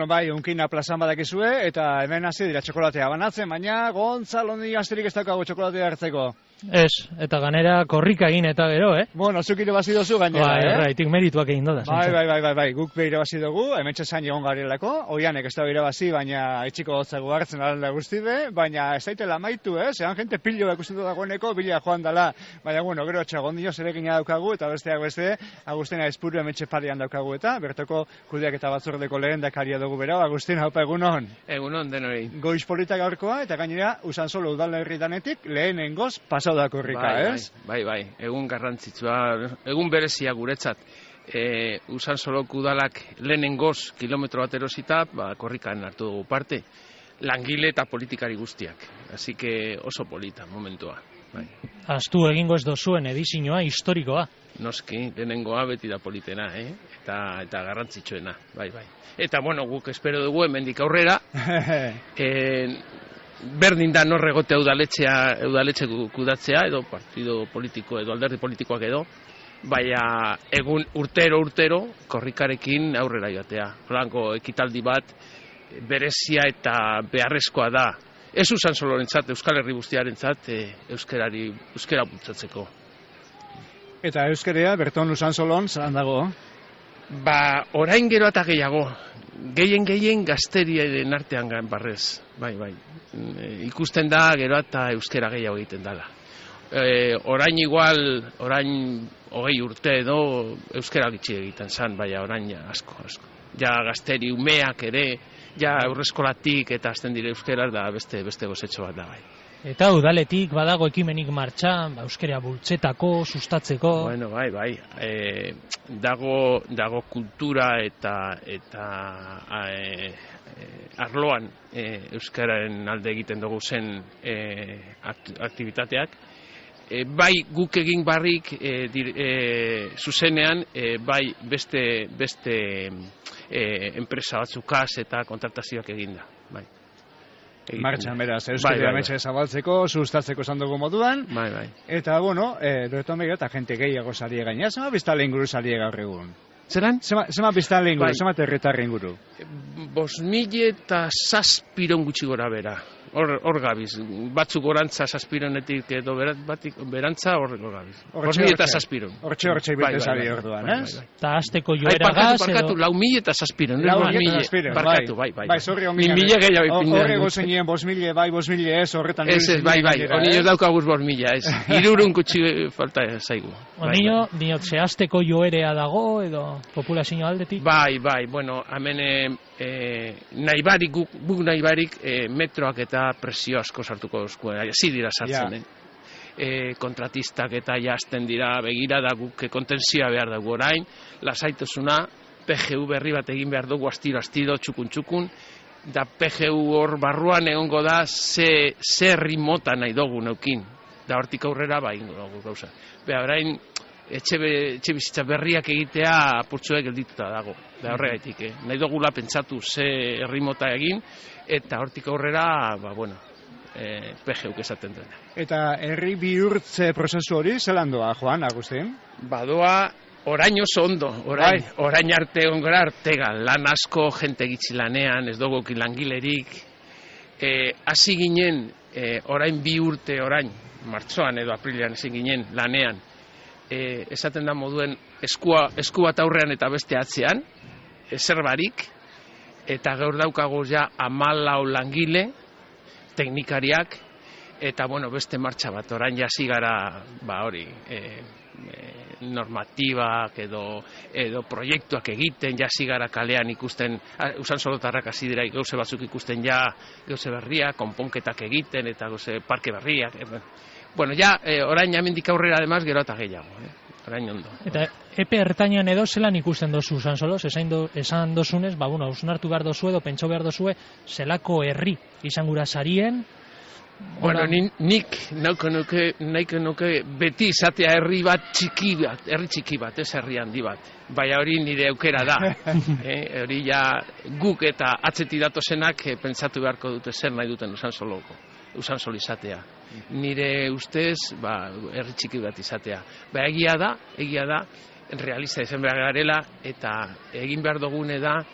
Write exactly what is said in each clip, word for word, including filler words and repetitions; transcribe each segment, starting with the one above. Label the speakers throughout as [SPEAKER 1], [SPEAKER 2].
[SPEAKER 1] bai, unkina plazan badakizue, eta hemen hasi dira txokolatea banatzen, baina Gontzalo ni asterik ez daukago txokolatea hartzeko.
[SPEAKER 2] Ez, eta ganera korrika egin eta gero, eh?
[SPEAKER 1] Bueno, zuk irabazi dozu gainera,
[SPEAKER 2] bai,
[SPEAKER 1] eh?
[SPEAKER 2] Erraitik merituak egin doda.
[SPEAKER 1] Bai, bai, bai, bai, bai, guk be irabazi dugu, hemen txesan egon garelako, oianek ez da irabazi, baina etxiko gotzago hartzen alda guzti be, baina ez daitela amaitu, eh? Zeran jente pillo ikusten dagoeneko, bila joan dala, baina, bueno, gero txagondino zeregina daukagu, eta besteak beste, Agustina Espuru hemen txeparian daukagu eta, bertoko kudeak eta batzordeko lehen dakaria dugu bera, Agustina, haupa egunon.
[SPEAKER 3] Egunon denoi.
[SPEAKER 1] Goiz polita gaurkoa, eta gainera, Usansolo udalerri danetik, lehenengoz pasaudako horrika, ez?
[SPEAKER 3] Bai, bai, bai, egun garrantzitsua, egun berezia guretzat. E, Usansolok udalak lehenengoz kilometro bat erosita, ba, korrikan hartu dugu parte, langile eta politikari guztiak. Así que oso polita momentua. Bai.
[SPEAKER 2] Astu egingo ez dozuen edizioa historikoa.
[SPEAKER 3] Noski, lehenengoa beti da politena, eh? Eta, eta garrantzitsuena, bai, bai. Eta, bueno, guk espero dugu hemendik aurrera, e, berdin da norregotea udaletxea, udaletxe kudatzea, edo partido politiko, edo alderdi politikoak edo, baina egun urtero urtero korrikarekin aurrera joatea. Holango ekitaldi bat berezia eta beharrezkoa da. Ez Usansolorentzat, Euskal Herri guztiarentzat, e, euskerari, euskera bultzatzeko.
[SPEAKER 1] Eta euskarea, Berton Usansolon, zelan dago?
[SPEAKER 3] Ba, orain gero eta gehiago. Gehien gehien gazteriaren artean gan barrez. Bai, bai. E, ikusten da gero eta euskera gehiago egiten dela. E, orain igual, orain hogei urte edo euskera gitxi egiten zan, baina orain ja, asko, asko. Ja gazteri umeak ere, ja aurreskolatik eta azten dire euskera da beste, beste gozetxo bat da bai.
[SPEAKER 2] Eta udaletik badago ekimenik martxan, ba, euskera bultzetako, sustatzeko.
[SPEAKER 3] Bueno, bai, bai. E, dago, dago kultura eta eta e, arloan e, euskararen alde egiten dugu zen e, aktibitateak. E, bai guk egin barrik e, dir, e, zuzenean, e, bai beste, beste e, enpresa batzukaz eta kontratazioak eginda. Bai.
[SPEAKER 1] Martxan, beraz, euskera metxe zabaltzeko, sustatzeko esan dugu moduan.
[SPEAKER 3] Bai, bai.
[SPEAKER 1] Eta, bueno, e, Berton begira, eta jente gehiago sarie gaina, zema biztale inguru sarie gaur egun?
[SPEAKER 3] Zeran?
[SPEAKER 1] Zema, zema biztale inguru,
[SPEAKER 3] bai.
[SPEAKER 1] zema territarri inguru?
[SPEAKER 3] Bos mile eta zazpiron gutxi gora bera. Hor, hor gabiz, batzuk gorantza zazpironetik edo batik, berantza hor gabiz. Bos mile eta zazpiron.
[SPEAKER 1] Hortxe, hortxe, biltezari orduan, ez?
[SPEAKER 2] Eta azteko joera gaz, edo...
[SPEAKER 3] Parkatu, lau mile eta zazpiron.
[SPEAKER 1] Lau mile eta zazpiron,
[SPEAKER 3] Parkatu, bai, bai.
[SPEAKER 1] Bai, zorri onginan.
[SPEAKER 3] Ni mile gehiago ipindean.
[SPEAKER 1] Horrego zenien, bos mile, bai, bos mile ez, horretan...
[SPEAKER 3] Ez, ez, bai, bai, honi ez daukaguz bos mila, ez. Irurun kutsi falta zaigu.
[SPEAKER 2] Onio, dinot, zehazteko joerea dago, edo populazio aldetik?
[SPEAKER 3] Bai, bai, bueno, hemen e, nahi barik, guk, guk nahi barik e, metroak eta presio asko sartuko duzko, hasi dira sartzen, yeah. eh? E, kontratistak eta jazten dira, begira da guk kontentzioa behar dugu orain, lasaitasuna, P G U berri bat egin behar dugu astiro, astiro, txukun, txukun, da P G U hor barruan egongo da ze, ze rimota nahi dugu neukin, da hortik aurrera ba ingo dugu gauza. Beha, orain, etxe, be, etxe bizitza berriak egitea apurtzuek geldituta dago, da horregaitik, eh? Nahi dugula pentsatu ze errimota egin, eta hortik aurrera, ba, bueno, e, P G U esaten dena.
[SPEAKER 1] Eta herri bihurtze prozesu hori, zelan doa, Joan, Agustin?
[SPEAKER 3] Badoa, orain oso ondo, orain, orain arte ongora artegan, lan asko, jente gitzi lanean, ez dugu langilerik, e, hasi ginen, e, orain bi urte orain, martxoan edo aprilean hasi ginen lanean, e, esaten da moduen eskua, esku bat aurrean eta beste atzean, ezer barik, eta gaur daukago ja hamalau langile, teknikariak, eta bueno, beste martxa bat, orain jasi gara, ba hori, e, e, normatibak edo, edo proiektuak egiten, jasi gara kalean ikusten, Usansolotarrak hasi dira gauze batzuk ikusten ja, gauze berriak, konponketak egiten, eta gauze parke berriak, e, bueno, ja, e, orain hemendik aurrera además gero eta gehiago, eh? Orain ondo.
[SPEAKER 2] Eta epe ertainan edo zelan ikusten dozu Usansolos, esan, do, esan dozunez, ba, bueno, hausnartu behar dozu edo, pentso behar dozue, zelako herri izan gura sarien.
[SPEAKER 3] Bueno, nik, nik nauko nuke, nahiko nuke beti izatea herri bat txiki bat, herri txiki bat, ez herri handi bat. Baina hori nire aukera da. eh, hori ja guk eta atzeti datozenak eh, pentsatu beharko dute zer nahi duten Usansoloko. Usansol izatea. Nire ustez, ba, herri txiki bat izatea. Ba, egia da, egia da, realista izan behar garela, eta egin behar dugune da,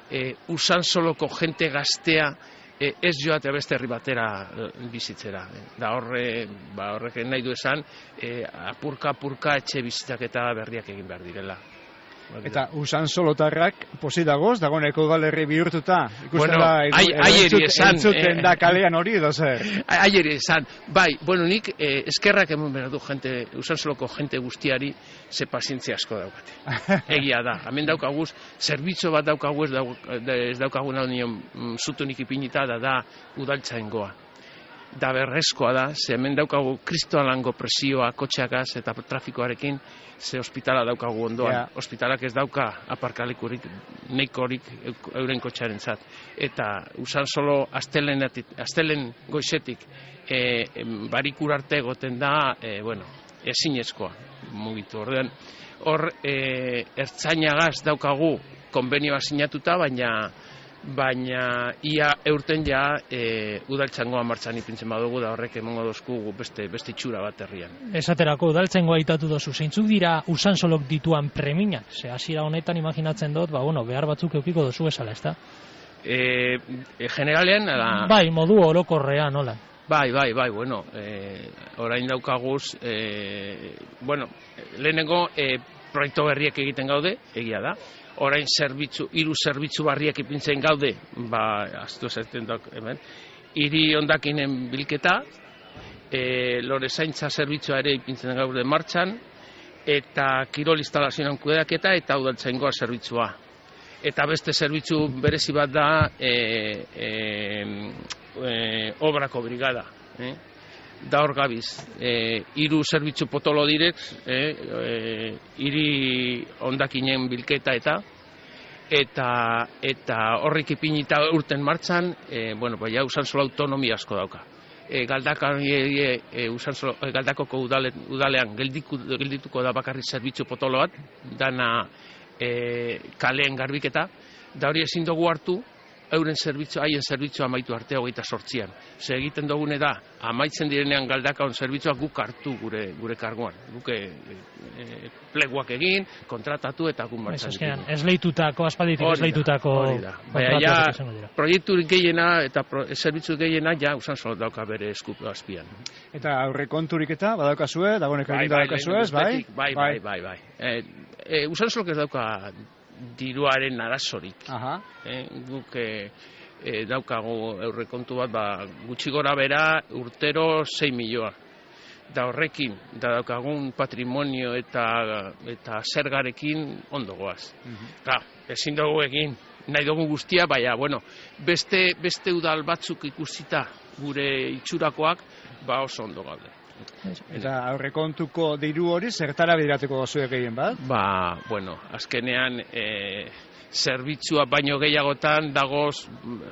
[SPEAKER 3] e, Usansoloko jente gaztea e, ez joatea beste herri batera bizitzera. Da horre, ba, horrek nahi du esan, e, apurka apurka etxe bizitzak eta berriak egin behar direla.
[SPEAKER 1] Eta Usansolotarrak posi dagoz, dagoeneko udalerri bihurtuta? Ikusten
[SPEAKER 3] bueno,
[SPEAKER 1] da,
[SPEAKER 3] aieri esan.
[SPEAKER 1] Entzuten eh, da kalean hori, edo zer?
[SPEAKER 3] Aieri esan. Bai, bueno, nik eh, eskerrak eman behar du jente, Usansoloko jente guztiari ze pazientzia asko daukate. Egia da. Hemen daukaguz, zerbitzu bat daukagu ez, dauk, ez daukagu nahi nion zutunik ipinita da da udaltzaingoa. Da berrezkoa da, ze hemen daukagu kristoalango presioa kotxeakaz eta trafikoarekin, ze ospitala daukagu ondoan. Yeah. Ospitalak ez dauka aparkalekurik, neikorik euren kotxearen zat. Eta Usansolo astelen, astelen goizetik e, barikur arte egoten da, e, bueno, ezinezkoa mugitu. Ordean, hor e, ertzainagaz daukagu konbenioa sinatuta, baina baina ia eurten ja e, udaltzangoa martxan ipintzen badugu da horrek emango dozku beste, beste itxura bat herrian.
[SPEAKER 2] Esaterako udaltzangoa aitatu dozu, zeintzuk dira Usansolok dituan preminak? Ze hasiera honetan imaginatzen dut, ba, bueno, behar batzuk eukiko dozu esala, ezta?
[SPEAKER 3] E, e, generalean... La...
[SPEAKER 2] Bai, modu orokorrean, hola.
[SPEAKER 3] Bai, bai, bai, bueno, e, orain daukaguz, e, bueno, lehenengo e, proiektu berriak egiten gaude, egia da. Orain zerbitzu, hiru zerbitzu barriak ipintzen gaude, ba, aztu esaten dut hemen, hiri hondakinen bilketa, e, lore zaintza zerbitzua ere ipintzen gaude martxan, eta kirol instalazioan kudeaketa eta udaltzaingoa zerbitzua. Eta beste zerbitzu berezi bat da e, e, e, obrako brigada. Eh? Da hor gabiz, e, hiru zerbitzu potolo direk, e, e, hiri hondakinen bilketa eta eta eta horrik ipinita urten martxan, e, bueno, bai, Usansolo autonomia asko dauka. E, galdaka, e, e, Usansolo, e, Galdakoko udale, udalean geldiku, geldituko da bakarri zerbitzu potolo bat, dana e, kaleen garbiketa, da hori ezin dugu hartu, euren zerbitzu, haien zerbitzu amaitu arte hogeita sortzian. Ze egiten dugune da, amaitzen direnean Galdakaon zerbitzua guk hartu gure gure karguan. Guk e, e, pleguak egin, kontratatu eta guk martxan ditu.
[SPEAKER 2] Ez lehitutako, aspalditik ez lehitutako...
[SPEAKER 3] Hori da. Baina ja, proiekturik gehiena eta pro, zerbitzu gehiena ja Usansolo dauka bere eskupu azpian.
[SPEAKER 1] Eta aurrekonturik eta badaukazue, dagoeneko egin badaukazue, bai?
[SPEAKER 3] Bai, bai, bai, bai. E, e, Usansolok ez dauka diruaren arazorik. Eh, guk e, e, daukagu aurrekontu bat, ba, gutxi gora bera urtero sei milioa. Da horrekin, da daukagun patrimonio eta, eta zergarekin ondo goaz. Uh-huh. Ezin dugu egin, nahi dugu guztia, baina, bueno, beste, beste udal batzuk ikusita gure itxurakoak, ba oso ondo gaude.
[SPEAKER 1] Eta aurrekontuko diru hori zertara bideratuko dozue gehien bat?
[SPEAKER 3] Ba, bueno, azkenean e, zerbitzua baino gehiagotan dagoz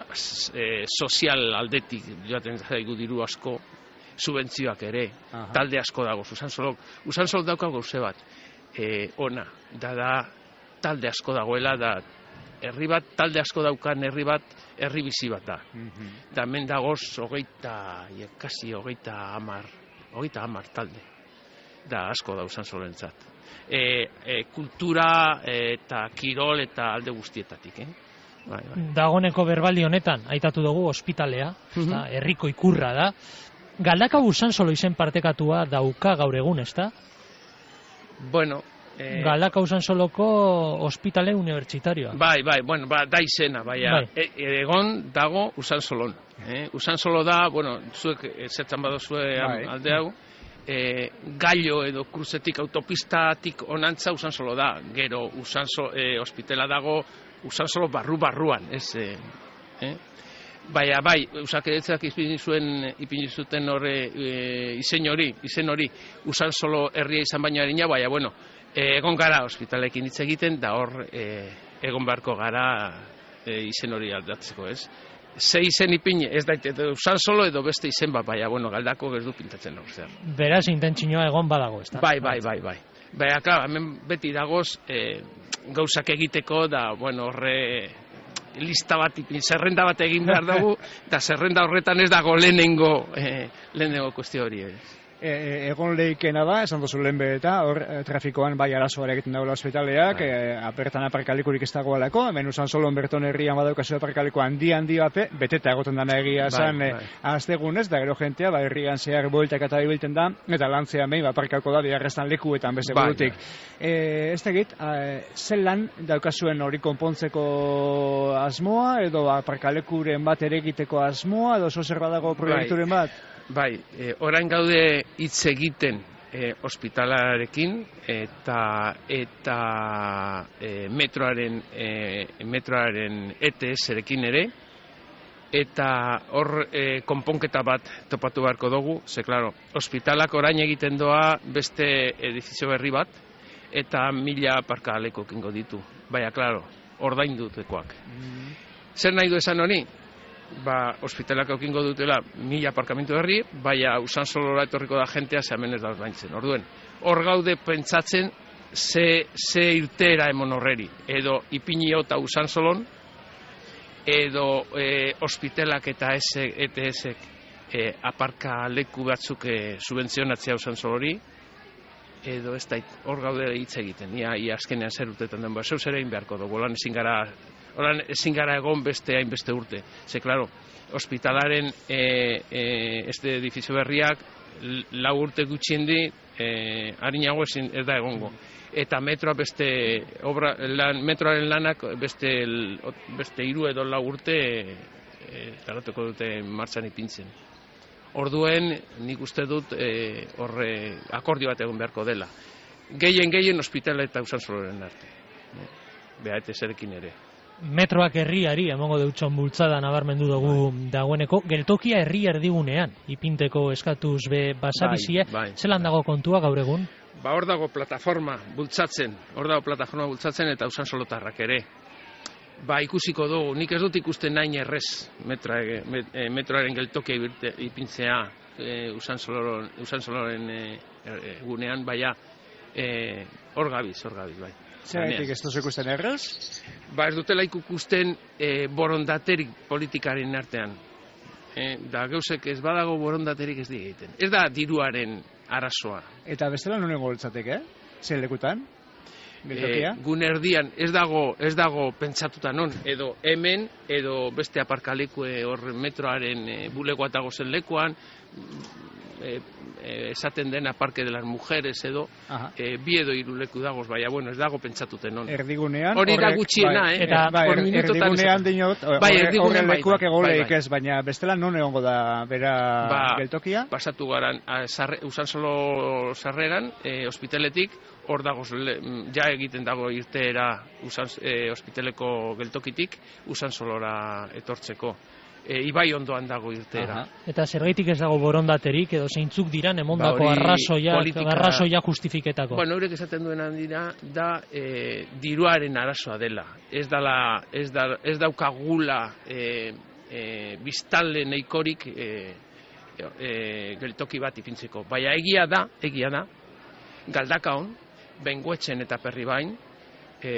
[SPEAKER 3] e, sozial aldetik joaten zaigu diru asko, subentzioak ere, aha, talde asko dagoz. Usansolok, Usansolok daukago gauze bat, e, ona, da da talde asko dagoela, da herri bat, talde asko daukan herri bat, herri bizi bat da. Mm-hmm. Da hemen dagoz hogeita, kasi hogeita hamar, hogeita hamar talde. Da asko da Usansolorentzat. E, e, kultura e, eta kirol eta alde guztietatik, eh? Bai, bai.
[SPEAKER 2] Dagoneko berbaldi honetan, aitatu dugu ospitalea, mm-hmm, herriko ikurra da. Galdakao Usansolo izen partekatua dauka gaur egun, ezta?
[SPEAKER 3] Bueno, Eh,
[SPEAKER 2] Galdakao Usansoloko ospitale unibertsitarioa.
[SPEAKER 3] Bai, bai, bueno, ba, da izena, baina bai, e, egon dago Usansolon. Eh? Usansolo da, bueno, zuek zertzen badozue bai, alde hau, e, Gailo edo kruzetik autopistatik onantza Usansolo da. Gero Usansolo, e, ospitela dago Usansolo barru-barruan, ez... E, eh? Baina, bai, Usakidetzak ipini zuen, ipini zuten horre e, izen hori, izen hori, Usansolo herria izan baino harina, baina, bueno, e, egon gara ospitalekin hitz egiten, da hor e, egon beharko gara e, izen hori aldatzeko, ez? Ze izen ipini, ez daite, Usansolo edo beste izen bat, baina, bueno, Galdako ez du pintatzen hor zer.
[SPEAKER 2] Beraz, intentzinoa egon badago, ez da?
[SPEAKER 3] Bai, bai, bai, bai. Baina, klar, hemen beti dagoz e, gauzak egiteko, da, bueno, horre... lista bat, zerrenda bat egin behar dugu, eta zerrenda horretan ez dago lehenengo, eh, lehenengo kuestio hori.
[SPEAKER 1] E, egon leikena da, esan duzu lehen eta hor e, trafikoan bai arazoa egiten dagoela ospitaleak, e, apertan aparkalekurik ez dagoelako, hemen usan solon berton herrian badaukazu aparkaleko handi handi bape, beteta egoten dana egia esan, bai, bai. E, aztegunez, da gero jentea, ba, herrian zehar bueltak eta ibilten da, eta lantzea behin, ba, aparkalko da, biharreztan lekuetan beste bai, burutik. Bai. E, ez tegit, zelan daukazuen hori konpontzeko asmoa, edo aparkalekuren bat ere egiteko asmoa, edo zozer badago proiekturen bat?
[SPEAKER 3] Bai, e, orain gaude hitz egiten e, ospitalarekin eta eta e, metroaren e, metroaren E T S-erekin ere, eta hor e, konponketa bat topatu beharko dugu, ze klaro, ospitalak orain egiten doa beste edifizio berri bat, eta mila aparkaleko kingo ditu. Baina, klaro, ordaindutekoak. Mm. Zer nahi du esan hori? Ba, ospitalak aukingo dutela mila aparkamentu herri, baina Usansolora etorriko da jentea ze hemen ez da ordaintzen. Orduen, hor gaude pentsatzen ze, ze irtera emon horreri, edo ipinio eta Usansolon, edo e, ospitalak eta E T S-ek e, aparka leku batzuk e, subentzionatzea Usansolori, edo ez da hor gaude hitz egiten, ia, ia azkenean zer urtetan den, ba, zeus ere egin beharko dugu, lan ezin gara Horan ezin gara egon beste hainbeste urte. Ze, klaro, ospitalaren e, e, este edifizio berriak lau urte gutxiendi e, harinago ezin ez da egongo. Eta metroa beste obra, lan, metroaren lanak beste, beste hiru edo lau urte e, taratuko dute martxan ipintzen. Orduen nik uste dut e, horre akordio bat egon beharko dela. Gehien gehien ospitala eta Usansoloren arte. Beha eta zerekin ere.
[SPEAKER 2] Metroak herriari emongo deutxon bultzada nabarmendu dugu bai. Dagoeneko, geltokia herri erdigunean, ipinteko eskatuz be basabizie, bai, bai, zelan dago kontua gaur egun?
[SPEAKER 3] Ba, hor dago plataforma bultzatzen, hor dago plataforma bultzatzen eta Usansolotarrak ere. Ba, ikusiko dugu, nik ez dut ikusten nahi errez metra, met, e, metroaren geltokia ipintzea e, Usansoloren, Usansoloren e, e, gunean, baina e, hor gabiz, hor gabiz, bai.
[SPEAKER 1] Zeraitik ez duzu ikusten erraz?
[SPEAKER 3] Ba, ez dutela ikusten e, borondaterik politikaren artean. E, da, gauzek ez badago borondaterik ez egiten. Ez da diruaren arazoa.
[SPEAKER 1] Eta bestela non ego litzateke, eh? Zer lekutan?
[SPEAKER 3] E, gun erdian ez dago, ez dago pentsatuta non, edo hemen, edo beste aparkalekue hor metroaren e, bulegoa dago zen lekuan, E, e, esaten dena Parque de las Mujeres edo e, bi edo hiru leku dagoz, baina bueno, ez dago pentsatuten non.
[SPEAKER 1] Erdigunean
[SPEAKER 3] hori da gutxiena, bai, eh?
[SPEAKER 1] Eta bai, er, erdigunean dinot,
[SPEAKER 3] bai,
[SPEAKER 1] horre lekuak
[SPEAKER 3] bai,
[SPEAKER 1] egoleik
[SPEAKER 3] bai, bai.
[SPEAKER 1] ez, baina bestela non egongo da bera ba, geltokia?
[SPEAKER 3] Pasatu garan, Usansolo sarreran, e, ospitaletik, hor dagoz, ja egiten dago irteera Usans, e, ospitaleko geltokitik, Usansolora etortzeko. E, ibai ondoan dago irteera.
[SPEAKER 2] Eta zergaitik ez dago borondaterik, edo zeintzuk diran emondako ba, arrazoiak, politika... arrazoiak justifiketako?
[SPEAKER 3] Bueno, horrek esaten duen handira, da e, diruaren arazoa dela. Ez, dala, ez, da, ez daukagula e, e, biztanle nahikorik e, e, geltoki bat ipintzeko. Baina egia da, egia da, Galdakaon, Bengoetxen eta Perribain, e,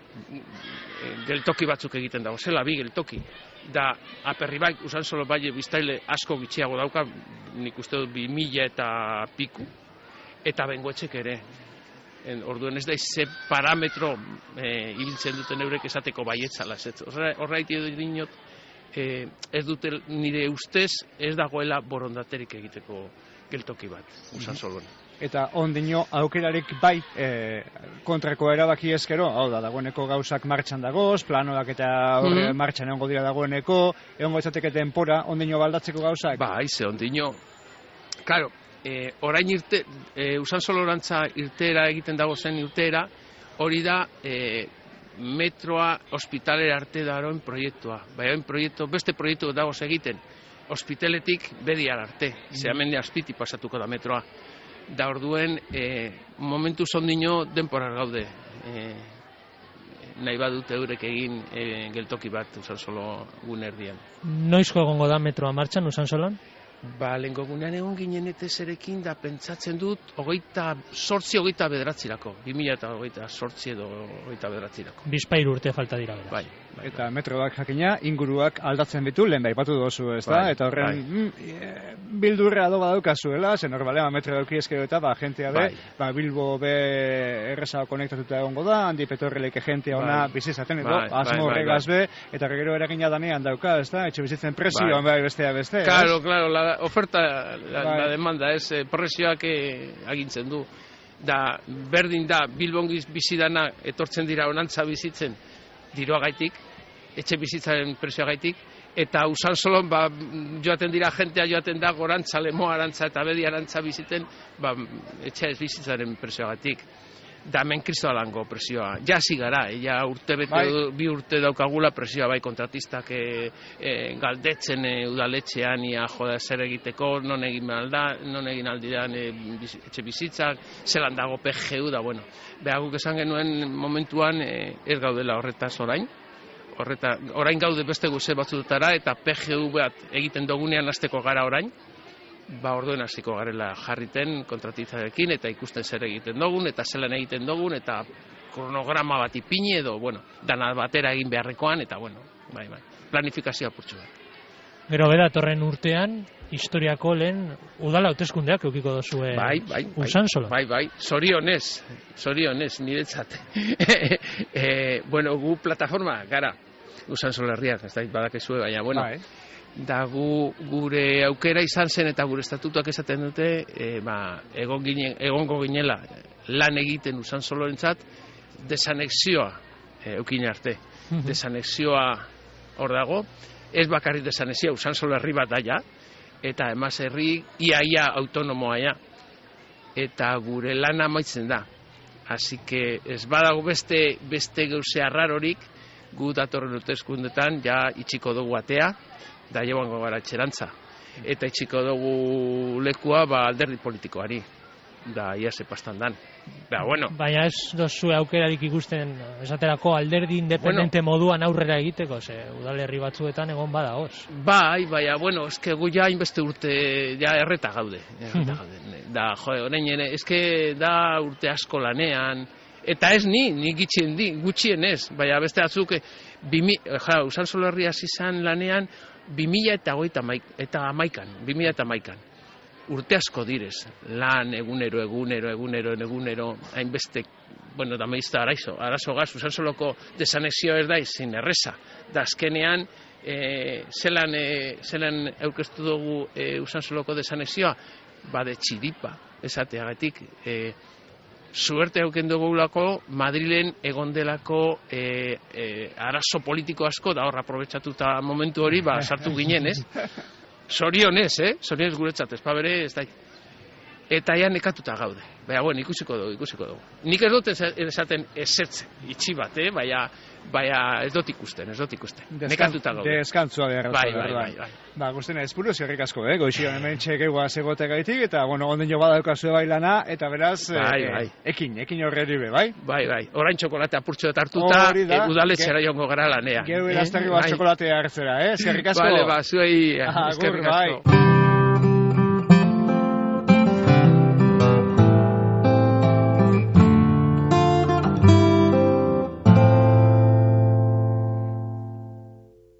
[SPEAKER 3] e, geltoki batzuk egiten dago, zela bi geltoki. Da, Aperribaik, Usansolo bai biztaile asko gitxiago dauka, nik uste dut bi mila eta piku, eta Bengoetxek ere. En, orduen ez da ze parametro e, ibiltzen duten eurek esateko baietzala. Horraiti edo dinot, e, ez dute nire ustez ez dagoela borondaterik egiteko geltoki bat, Usansolon.
[SPEAKER 1] Eta ondino aukerarik bai e, kontrako erabaki ezkero, hau da, dagoeneko gauzak martxan dagoz, planoak eta horre mm-hmm. martxan egongo dira dagoeneko, egongo izateke denpora, ondino baldatzeko gauzak?
[SPEAKER 3] Ba, haize, ondino, claro, e, orain irte, e, Usansolorantza irteera egiten dago zen irteera, hori da e, metroa ospitalera arte daroen proiektua, bai, proiektu, beste proiektu dagoz egiten, ospitaletik bediar arte, mm-hmm. ze hemen azpiti pasatuko da metroa. Da orduen, e, momentu zondino denporar gaude. E, nahi badute eurek egin e, geltoki bat Usansolo gune erdian.
[SPEAKER 2] Noizko egongo da metroa martxan Usansolan?
[SPEAKER 3] Ba, lehenko gunean egon ginen eta zerekin da pentsatzen dut hogeita sortzi hogeita bederatzirako. bi mila eta hogeita sortzi edo hogeita bederatzirako.
[SPEAKER 2] Bizpairu urte falta dira beraz.
[SPEAKER 3] Bai, bai,
[SPEAKER 1] eta
[SPEAKER 3] bai.
[SPEAKER 1] metroak jakina inguruak aldatzen ditu, lehen baipatu dozu, ez da?
[SPEAKER 3] Bai,
[SPEAKER 1] eta horren
[SPEAKER 3] bai.
[SPEAKER 1] mm, bildurra ado badaukazuela, zen normalema metro dauki eskero eta ba, jentea be,
[SPEAKER 3] Bai.
[SPEAKER 1] ba, Bilbo be errezago konektatuta egongo da, handi petorreleke jentea ona
[SPEAKER 3] Bai.
[SPEAKER 1] bizizaten edo,
[SPEAKER 3] Bai, bai,
[SPEAKER 1] asmo
[SPEAKER 3] bai,
[SPEAKER 1] horregaz
[SPEAKER 3] bai.
[SPEAKER 1] be, eta gero eragina danean dauka, ez da? Etxe bizitzen presioan
[SPEAKER 3] Bai.
[SPEAKER 1] bai bestea beste,
[SPEAKER 3] Claro,
[SPEAKER 1] ez?
[SPEAKER 3] claro, la oferta, la,
[SPEAKER 1] Bai.
[SPEAKER 3] la demanda, ez, eh, presioak eh, agintzen du. Da, berdin da, Bilbon bizidana etortzen dira onantza bizitzen diruagaitik, etxe bizitzaren presioagaitik, eta Usansolon ba, joaten dira jentea joaten da gorantza, lemoa arantza eta bedi arantza biziten, ba, etxe ez bizitzaren presioagatik. Da hemen kristoalango presioa. Ja hasi gara, eh, ja urte bete,
[SPEAKER 1] Bai.
[SPEAKER 3] bi urte daukagula presioa bai kontratistak e, e, galdetzen e, udaletxean ia joda zer egiteko, non egin alda, non egin aldidan e, biz, etxe bizitzak, zelan dago P G U da, bueno. Beha guk esan genuen momentuan e, ez gaudela horretaz orain, horreta, orain gaude beste guze batzutara eta P G U bat egiten dugunean hasteko gara orain, ba orduen hasiko garela jarriten kontratitzarekin eta ikusten zer egiten dugun eta zelan egiten dugun eta kronograma bat ipini edo, bueno, dana batera egin beharrekoan eta, bueno, bai, bai, planifikazioa apurtxo bat.
[SPEAKER 2] Gero beda torren urtean, historiako lehen udala hauteskundeak eukiko dozue
[SPEAKER 3] Bai, bai, bai,
[SPEAKER 2] Usansolon.
[SPEAKER 3] bai, bai, zorionez, zorionez, niretzat. e, bueno, gu plataforma, gara, Usansolo herriak, ez da, badakezue, baina, bueno,
[SPEAKER 1] Bai.
[SPEAKER 3] da gu, gure aukera izan zen eta gure estatutuak esaten dute e, ba, egon ginen, egongo ginela lan egiten Usansolorentzat desanexioa e, eukin arte. Desanexioa hor dago, ez bakarrik desanexioa, Usansolo herri bat daia, eta emaz herri iaia autonomoa ja, eta gure lana amaitzen da. Así que ez badago beste, beste geuzea rarorik, gu datorren hauteskundetan ja itxiko dugu atea, da joango gara etxerantza. Eta itxiko dugu lekua ba, alderdi politikoari. Da, ia sepastan dan. Da, bueno.
[SPEAKER 2] Baina ez dozu aukerarik ikusten, esaterako alderdi independente bueno, moduan aurrera egiteko, ze udalerri batzuetan egon badagoz.
[SPEAKER 3] Bai, baina, bueno, eske gu ja inbeste urte, ja erreta gaude. Erreta gaude. Da, jo, orain, eske da urte asko lanean, eta ez ni, ni gitxien di, gutxien ez, baina beste atzuk, bimi, ja, Usansolo herria izan lanean, bi mila eta hogeita eta hamaikan, bi mila eta hamaikan. Urte asko direz, lan egunero, egunero, egunero, egunero, hainbeste, bueno, da meizta arazo, arazo gaz, Usansoloko desanexio ez da izin erreza. Da azkenean, e, zelan, e, zelan aurkeztu dugu e, Usansoloko desanexioa, bade txiripa, esateagatik, e, suerte auken dugulako Madrilen egondelako e, e, arazo politiko asko da hor aprobetxatuta momentu hori ba sartu ginen, ez? Zorionez, eh? Zorionez guretzat, ez pabere, ez da. Eta ja nekatuta gaude. Baina, bueno, ikusiko dugu, ikusiko dugu. Nik ez dut esaten esertzen, itxi bat, eh? Baina, baina ez dut ikusten, ez dut ikusten.
[SPEAKER 1] Deskan,
[SPEAKER 3] nekatuta gaude.
[SPEAKER 1] Deskantzua behar.
[SPEAKER 3] Bai, bai, bai, bai.
[SPEAKER 1] Ba, guztien ez puru, zerrik asko, eh? Goizion hemen txekegoa zegote gaitik, eta, bueno, onden jo badaukazue bailana, eta beraz,
[SPEAKER 3] bai,
[SPEAKER 1] eh,
[SPEAKER 3] bai.
[SPEAKER 1] ekin, ekin horreri be, bai?
[SPEAKER 3] Bai, bai. Orain txokolate apurtxo eta hartuta, e, udaletxera joango gara lanean.
[SPEAKER 1] Geu erazterri bat txokolatea hartzera, eh? Zerrik asko.
[SPEAKER 3] Bale, ba, zuei,
[SPEAKER 1] Agur,
[SPEAKER 3] eskerrik
[SPEAKER 1] bai.
[SPEAKER 3] asko.